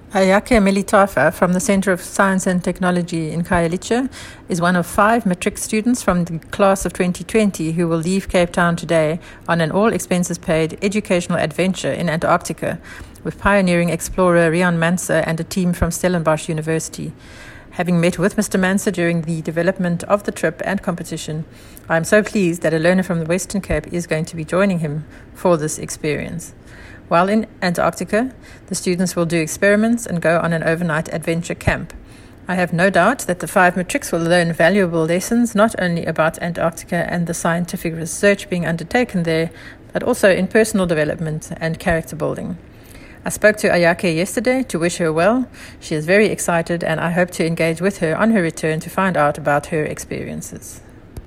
Ayake Melitafa from the Center of Science and Technology in Khayelitsha is one of 5 matric students from the class of 2020 who will leave Cape Town today on an all-expenses-paid educational adventure in Antarctica with pioneering explorer Rian Manser and a team from Stellenbosch University. Having met with Mr. Manser during the development of the trip and competition, I am so pleased that a learner from the Western Cape is going to be joining him for this experience. While in Antarctica, the students will do experiments and go on an overnight adventure camp. I have no doubt that the 5 matrics will learn valuable lessons not only about Antarctica and the scientific research being undertaken there, but also in personal development and character building. I spoke to Ayake yesterday to wish her well. She is very excited and I hope to engage with her on her return to find out about her experiences.